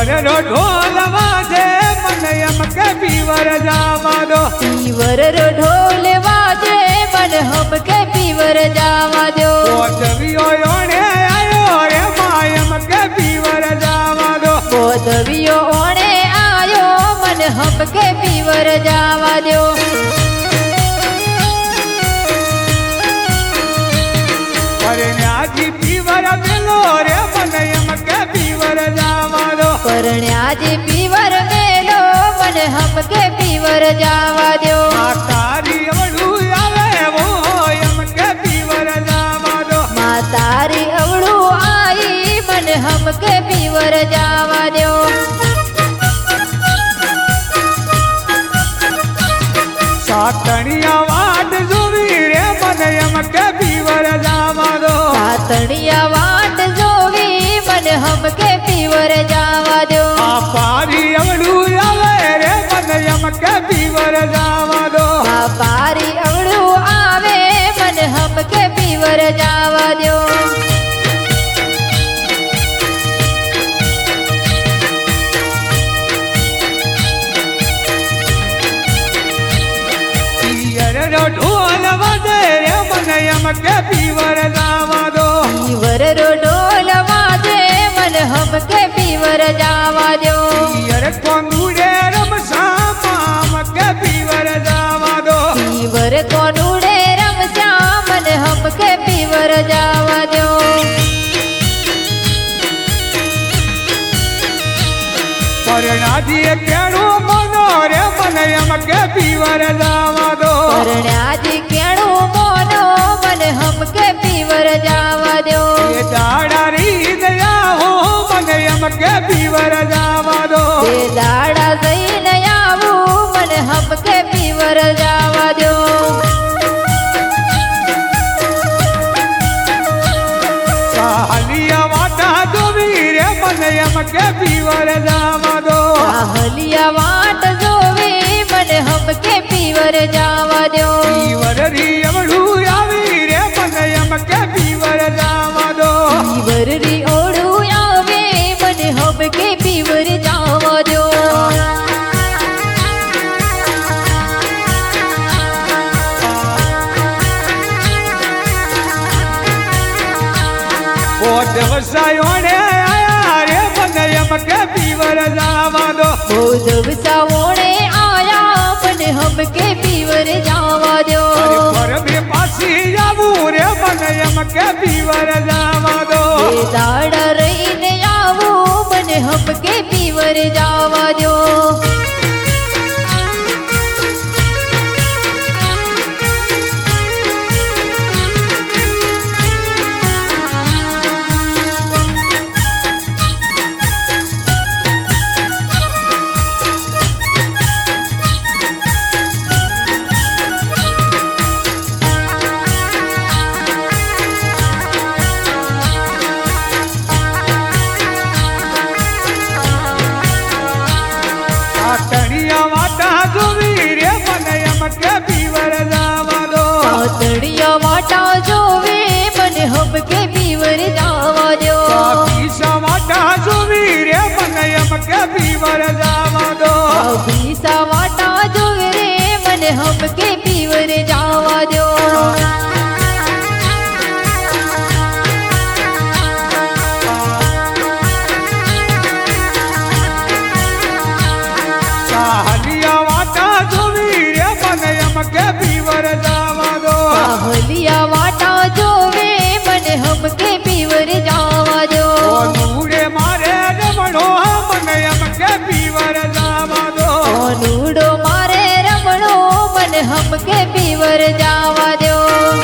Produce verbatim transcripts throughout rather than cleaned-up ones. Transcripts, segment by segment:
paver row ઢોલ વાજે મને એમ કે પીવર જાવા દો પીવર રો ઢોલ વાજે મને હમ કે પીવર જાવા દો પોતવીઓ ઓણે આયો રે માં એમ કે પીવર જાવા દો પોતવીઓ ઓણે આયો મને હમ કે પીવર જાવા દો પરણ્યાજી પીવર મેલો રે મને એમ કે પીવર જાવા દો પરણ્યાજી પીવર મેલો મને હમ કે પીવર જાવા દો આ તારી અવળું આવે વો એમ કે પીવર જાવા દો મા તારી અવળું આઈ મને હમ કે પીવર જાવા દો સાતણિયા વાટ જોવી રે મને એમ કે પીવર જાવા દો સાતણિયા વાટ જોવી મને હમ કે પીવર જાવા દો આ પારી અવળું આવે રે મને એમ કે પીવર જાવા દો આ પારી અવળું આવે મને હમ કે પીવર જાવા દો પિયર રો ઢોલ વાજે રે મને એમ કે પીવર જાવા દો પીવર રો ઢોલ વાજે મને હમ કે પીવર જાવા દો પિયર કોંદુડે રમસા મામ કે પીવર જાવા દો પીવર કોનુડે રમસ્યા મને હમ કે પીવર જાવા દો પરણાજી કેણું મનો રે મને એમ કે પીવર જાવા દો પરણ્યાજી કેણું મોનો મને હમ કે પીવર જાવા દો એ દાડા રી દયા હો મને એમ કે પીવર જાવા દો બે દાડા જઈને આવું મને હમ કે પીવર જાવા દો સાહલિયા વાટા જોવી રે મને એમ કે પીવર જાવા દો સાહલિયા વાટ જોવી મને હમ કે પીવર જાવા દો પીવર રી અવળું આવી રે મને એમ કે પીવર જાવા દો પીવર રી ઓળું આવે મને હમ કે પીવર જાવા દો ઓ દેવસાયો ને આયા રે મને એમ કે પીવર જાવા દો બહુ દિવસા ઓણે આયા મને હમ કે પીવર જાવા દો પર બે પાછી આવું રે મને એમ કે પીવર જાવા દો બે દાડા રહીને આવું મને હમ કે પીવર જાવા દો સાતણિયા વાટા જોવી રે મને એમ કે પીવર જાવા દો તળિયા વાટા જોવે મને હમ કે પીવર જાવા દો પીસા વાટા જોવી રે મને એમ કે પીવર જાવા દો ભીસા વાટા જોવે રે મને હમ કે પીવર જાવા દો સાહલિયા વાટા જોવી રે મને એમ કે પીવર જાવા દો સાહલિયા વાટા જોવે મને હમ કે પીવર જાવા દો નૂડે મારે રમણો મને એમ કે પીવર જાવા દો નૂડો મારે રમણો મને હમ કે પીવર જાવા દો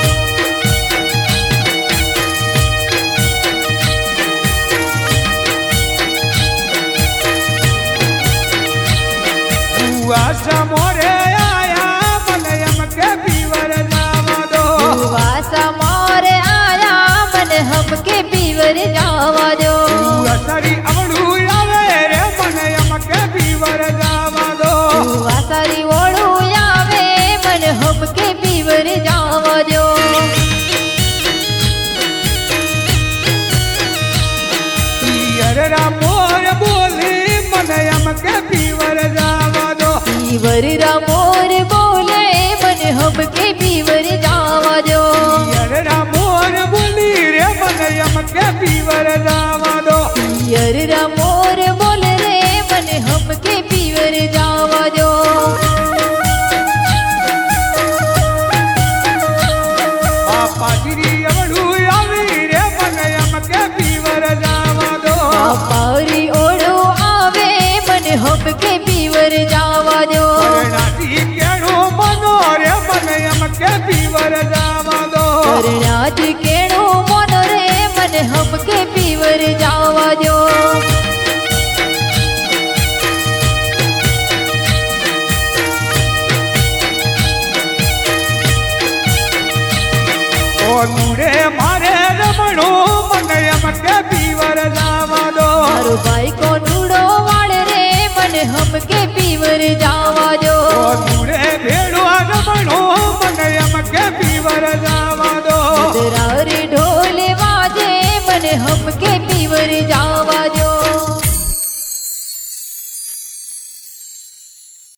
આશા મોરે આયા મને એમ કે પીવર જાવા દો વાસા મોરે આયા મને હમ કે પીવર જાવા દો અસરી અવળું આવે રે મને એમ કે પીવર જાવા દો વાસારી ઓળું આવે મને હમ કે પીવર જાવા દો પિયર રા મોર બોલી કે પીવર જવા દો પીવર રામોર બોલે મને હમ કે પીવર જવા દો પિયરના મોર બોલી રે મને એમ કે પીવર જવા દો પિયર રામોર બોલે રે મને હમ કે પીવર જવા દો પાપાજી અવળું આવી રે મને એમ કે પીવર જવા દો પારી ઓળો આવે મને હમ કે પીવર જવા દો પરણાથી કેણું મનો રે મને એમ કે પીવર જવા દો કરણાથ કેણું મોનો રે મને હમ કે પીવર જવા દો કોનું રે મારે રમણું મને એમ કે પીવર જવા દો મારો ભાઈ કોનુડો વાળ રે મને હમ કે પીવર જવા